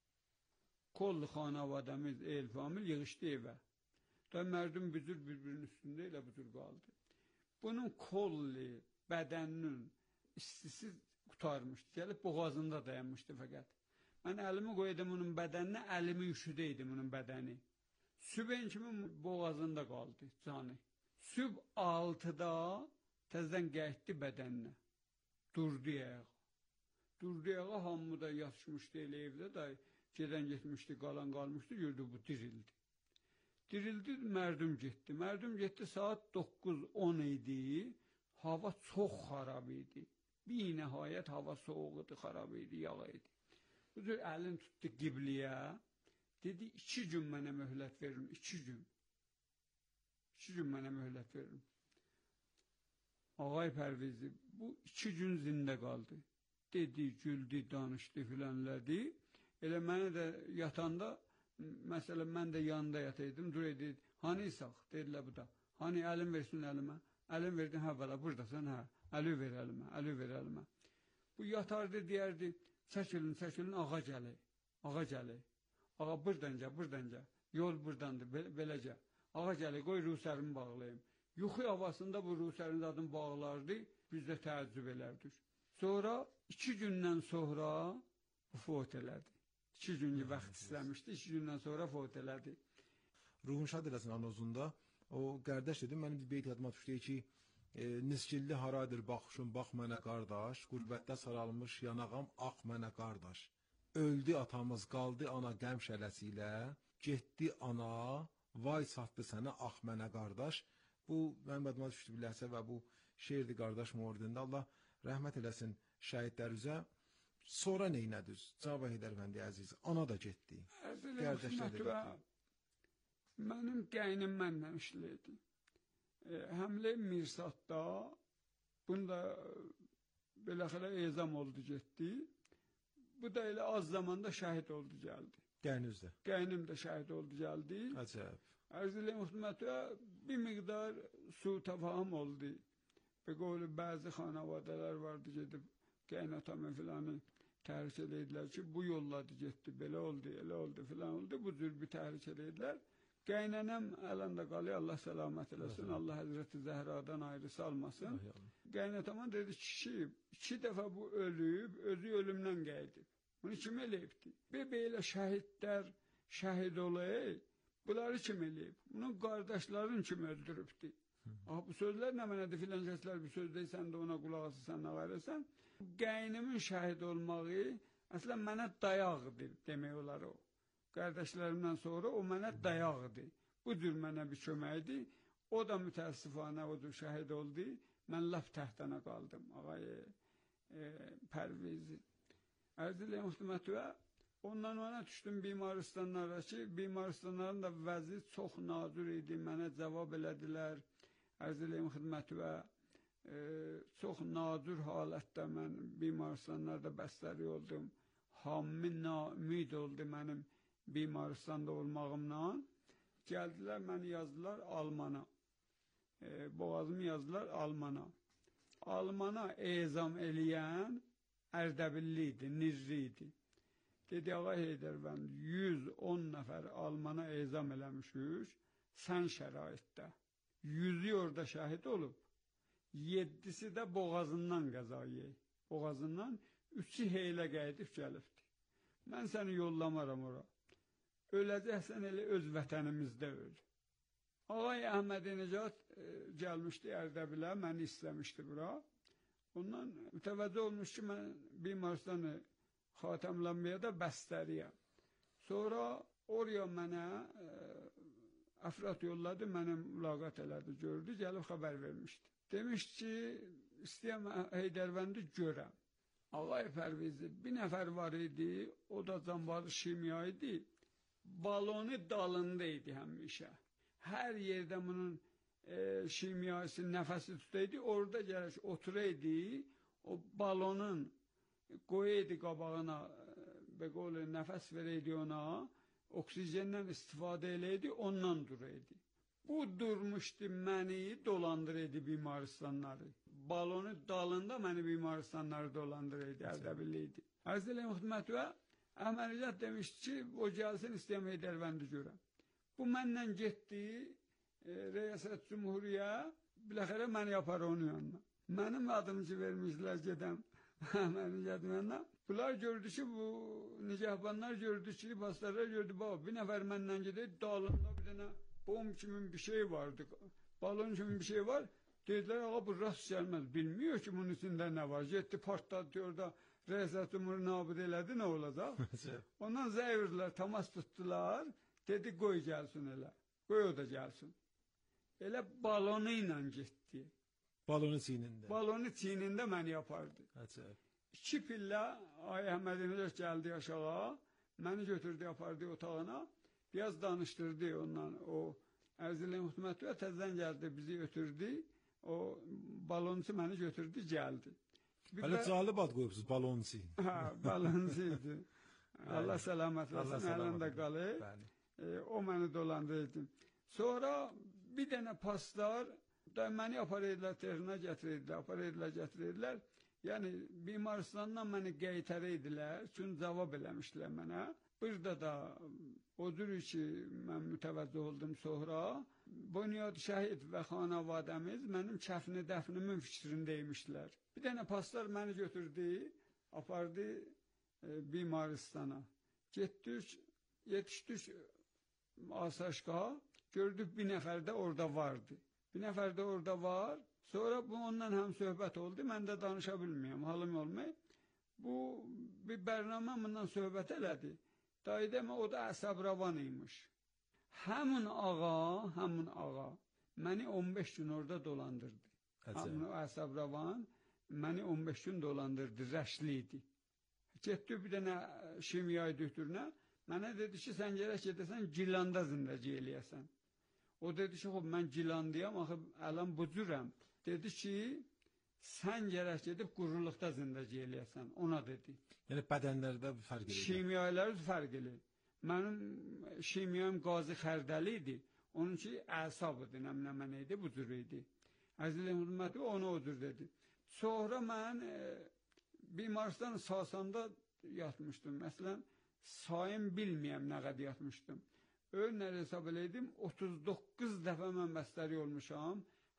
Kollu xanavadəmiz, el famil yığışdı evə. Da mərdum bücür bir-birinin üstündə elə bücür qaldı. Bunun kolli, bədəninin istisi qutarmışdı. Gəlib boğazında dayanmışdı fəqət. Mən əlimi qoydum onun bədəninə, əlimi üşüdəydim onun bədəni. Sübən kimi boğazında qaldı canı. Süb 6-da təzdən gəldi bədəninə. Durdu yağa. Durdu yağa, hamı da yatışmışdı elə evdə da, gedən getmişdi, qalan qalmışdı, gördü bu dirildi. Dirildi, mərdum getdi. Mərdum getdi, saat 9-10 idi, hava çox xarab idi. Bir nəhayət hava soğuq idi, xarab idi, yağa idi. Bu cür əlini tutdu qibliyə, dedi, 2 gün mənə möhlət verin, 2 gün. 2 gün mənə möhlət verin. Ağay Pərvizi, bu 2 gün zində qaldı. Dedi, güldü, danışdı, filanlədi. Elə mənə də yatanda, məsələn, mən də yanında yataydım, duraydı, hani İsaq, dedilər bu da. Hani əlim versin əlimə, əlim verdin, hə, bala, buradasan, hə, əli ver əlimə, əli ver əlimə. Bu yatardı, deyərdi, çəkilin, ağa gəli, ağa gəli. Ağa, burdanca, yol burdandır, beləcə. Ağa gəli, qoy ruhsərimi bağlayayım. Yuxu havasında bu ruhsərin adını bağlardı, biz də təəccüb elərdik. Sonra, 2 gündən sonra bu fot elədi. 2 gün vaxt istəmişdi, 2 gündən sonra fot elədi. Ruhun şad eləsin anozunda. O qardaş dedim, mənim bir beyt yadıma düşdü ki, Niskilli haradır baxışım, bax mənə qardaş, qürbətdə saralmış yanağam, ax mənə qardaş. Öldü atamız, qaldı ana qəm şələsi ilə, getdi ana, vay satdı sənə, ax mənə qardaş. Bu, mənim yadıma düşdü bir ləhsə və bu şeirdi qardaş mordində. Allah rəhmət eləsin şəhidlərimizə. Sonra neynədiniz? Cavab Heydər Əfəndi əziz, ana da getdi. Qardaşlar da getdi. Mənim qaynim mənlə işləyirdi. Həmlə Mirsatda, bunda beləxərə ezam oldu, getdi. Bu da elə az zamanda şəhid oldu, gəldi. Qəynizdə? Qaynim də şəhid oldu, gəldi. Əcəb. Ərzəli Muhtemətə bir miqdar su tafahım oldu. Bir qovlu bəzi xanavadələr vardı, gedib qaynatamı filanı təhrik edildilər ki, bu yolladı, getdi, belə oldu, elə oldu, filan oldu. Bu cür bir təhrik edildilər. Qaynanam əlində qalıyor, Allah səlamət eləsin, Allah Həzrəti Zəhradan ayrı salmasın. Qaynatama dedi, kişi 2 dəfə bu ölüb, özü ölümdən qayıdıb. Bunu kim eləyibdi? Belə şəhidlər şəhid olayıb, bunları kim eləyib? Bunun qardaşların kim öldürübdi? Bu sözlər nə mənədir, filan kəslər bir söz deysən də ona qulaq asırsan, nə qarəsən? Qaynimin şəhid olmağı əslən mənə dayaqdır, demək olar o. Qardaşlarımdan sonra o mənə dayaqdır. Bu cür mənə bir köməkdir. O da mütəəssifanə o cür şəhid oldu. Mən laf təhtənə qaldım. Ağay Pərvizi. Ərzəli Muhtemətə ondan ona düşdüm bimaristanlara ki, bimaristanların da vəzi çox nadir idi. Mənə cavab elədilər. Ərzəli Muhtemətə çox nadir halətdə mən bimaristanlarda bəstəri oldum. Hammi naümid oldu mənim bimaristanda olmağımdan. Gəldilər, məni yazdılar Almana. Boğazımı yazdılar Almana. Almana ezam eləyən Ərdəbilli idi, Nirri idi. Dedi, ağa Heydər Əfəndi, 110 nəfər Almana ezam eləmişik, sən şəraitdə. 100'ü orada şəhid olub, 7'si də boğazından qəza yeyib. Boğazından 3'ü heylə qayıdıb gəlibdi. Mən səni yollamaram ora. Öləcəksən elə öz vətənimizdə öl. Ağay Əhməd Necat gəlmişdi Ərdəbilə, məni istəmişdi bura. Ondan mütəvəccüh olmuş ki, mən bimarstanı xatəmlənməyə də bəstəriyəm. Sonra oraya mənə əfrat yolladı, mənə mülaqat elədi, gördü, gəlib xəbər vermişdi. Demişdi ki, istəyəm Heydər Əfəndi görəm. Ağay Pərvizi, bir nəfər var idi, o da canvarı şimya idi. Balonu dalında idi həmişə. Hər yerdə bunun şimyası nəfəsi tutaydı, orada gələk oturaydı, o balonun qoyaydı qabağına, nəfəs verəydi ona, oksijendən istifadə eləydi, ondan duraydı. Bu durmuşdu məni dolandıraydı bimaristanları. Balonu dalında məni bimaristanları dolandıraydı, Ərdəbilliydi. Ərzəli Muhtemətə Əhməd demişdi ki, o gəlsin istəyəm Heydər Əfəndi görəm. Bu məndən getdi Rəyasət Cumhuriyə, biləxərə məni yapar onun yanına. Mənim adımı ki vermişlər gedəm Əhməd yanına. Bunlar gördü ki, bu nicahbanlar gördü ki, pastarlar gördü, bir nəfər məndən gedir, dalında bir dənə bomb kimin bir şey vardı, balon kimin bir şey var. Dedilər, ağa bu rast gəlməz, bilmiyor ki bunun içində nə var. Getdi partladı orada. Rəyasət Cumhur nabid elədi, nə olacaq? Ondan zəvirlər, təmas tutdular, dedi qoy gəlsin elə, qoy o da gəlsin. Elə balonu ilə getdi. Balonu çiynində? Balonu çiynində məni yapardı. 2 pillə Ay Əhmədinə gəldi aşağı, məni götürdü, yapardı otağına, biraz danışdırdı ondan, o Ərzəli Muhtemətə təzdən gəldi, bizi ötürdü, o balonçu məni götürdü, gəldi. Hələ cəlib ad qoyubsuz, balonçu. Hə, balonçu idi. Allah səlamət versin, əlində qalır. O məni dolandırdı. Sonra bir dənə paslar da məni aparırdılar, Tehran'a gətirirlər. Yəni, bimaristandan məni qeytəriydilər, çünki cavab eləmişdilər mənə. Burada da o cür ki, mən mütəvəccüh oldum sonra. Bunyad şəhid və xanavadəmiz mənim kəfni dəfnimin fikrindəymişdilər. Bir dənə paslar məni götürdü, apardı bimaristana. Getdik, yetişdik asayişgaha, gördük bir nəfər də orada vardı. Bir nəfər də orada var. Sonra bu ondan həm söhbət oldu. Mən də danışa bilməyəm, halım olmayıb. Bu bir bərnamə bundan söhbət elədi. Dayı demə, o da əsəbravan imiş. Həmin ağa məni 15 gün orada dolandırdı. Həmin o əsəbravan məni 15 gün dolandırdı, rəşli idi. Getdi bir dənə şimyayı doktoruna, mənə dedi ki, sən gərək gedəsən, Gilanda zindəcə eləyəsən. O dedi ki, mən Gilandiyam, axı ələm bu cürəm. Dedi ki, sən gərək gedib quruluqda zindəcə eləyəsən, ona dedi. Yəni bədənlərdə fərq edir. Şimyalar fərq edir. Mənim şimyam qazı xərdəli idi, onun ki, əsab idi, nəmnəmən idi, bu cür idi. Əzizliyim hürməti ona o cür dedi. Sonra mən Bimaristan Sasanda yatmışdım. Məsələn, sayım bilməyəm nə qədər yatmışdım. Önləri hesab elədim, 39 dəfə mən bəstəri olmuşam,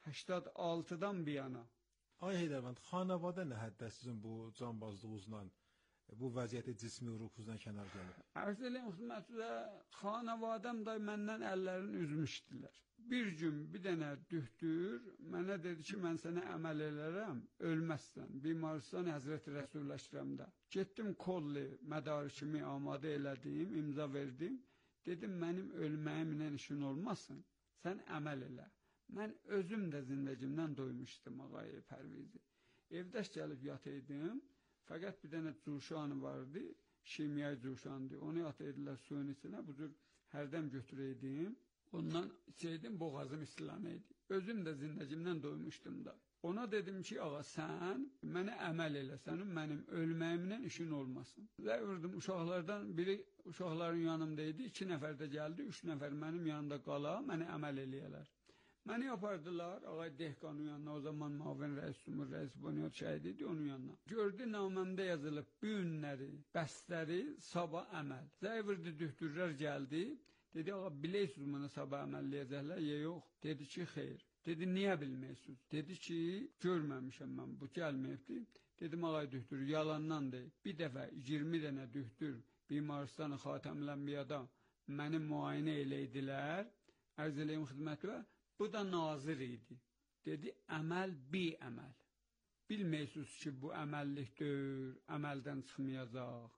86-dan bir yana. Ay Heydərvənd, xanəvadə nə həddə sizin bu canbazlığınızla, bu vəziyyəti cismi ruhunuzdan kənar gəlib? Ərzəliyim xidmətlə, xanəvadəm da məndən əllərini üzmüşdülər. Bir gün bir dənə dühtür, mənə dedi ki, mən sənə əməl elərəm, ölməzsən. Bimaristan Həzrəti Rəsulləşdirəmdə. Getdim kolli, mədarikimi amadə elədim, imza verdim. Dedim, mənim ölməyimlə işin olmasın, sən əməl elə. Mən özüm də zindəcimdən doymuşdum, ağayı Pərvizi. Evdəş gəlib yataydım, fəqət bir dənə cuşanı vardı, şimyayı cuşandı. Onu yataydılar suyun içine, bu cür hərdən götürəydim. Ondan içəydim, boğazım islanaydı. Özüm də zindəcimdən doymuşdum da. Ona dedim ki, ağa, sən mənə əməl elə, sənin mənim ölməyimlə işin olmasın. Və vurdum, uşaqlardan biri uşaqların yanımdaydı, 2 nəfər də gəldi, 3 nəfər mənim yanımda qala, mənə əməl eləyələr. Məni yapardılar, ağay Dehqanın yanına, o zaman Mavin Rəis Sumur Rəis Boniyot şəhid idi, onun yanına. Gördü, naməmdə yazılıb, bu günləri, bəstəri, sabah əməl. Zəyvırdı, dühtürlər gəldi, dedi, ağa, biləysiz mənə sabah əməlləyəcəklər, ya yox. Dedi ki, xeyr. Dedi, niyə bilməyirsiniz? Dedi ki, görməmişəm mən, bu gəlməyibdi. Dedim, ağay dühtür, yalandan deyil. Bir dəfə 20 dənə dühtür Bimaristanı Xatəmlənbiyada məni müayinə eləydilər, ərz eləyim xidmətlə, bu da nazir idi. Dedi, əməl bi əməl. Bilməyirsiniz ki, bu əməllikdir, əməldən çıxmayacaq.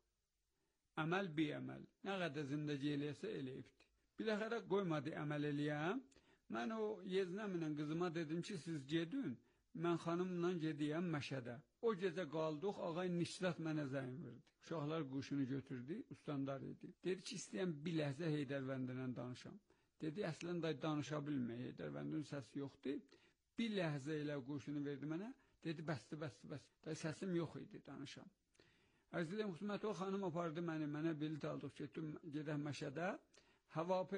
Əməl bi əməl. Nə qədər zindəcə eləyəsə eləyibdir. Biləxərə qoymadı əməl eləyəm. Mən o yeznəmlə qızıma dedim ki, siz gedin, mən xanımla gediyəm Məşədə. O gecə qaldıq, ağay Nişrat mənə zəng verdi. Uşaqlar quşunu götürdü, ustandar idi. Dedi ki, istəyəm bir ləhzə Heydərvəndinə danışam. Dedi, əslən day danışa bilmək, Heydərvəndin səsi yoxdur. Bir ləhzə ilə quşunu verdi mənə, dedi, bəsdir. Day səsim yox idi, danışam. Ərzəliyəm xüsuməti o xanım apardı mənə bilet aldıq, getdim, gedək Məşədə. Hava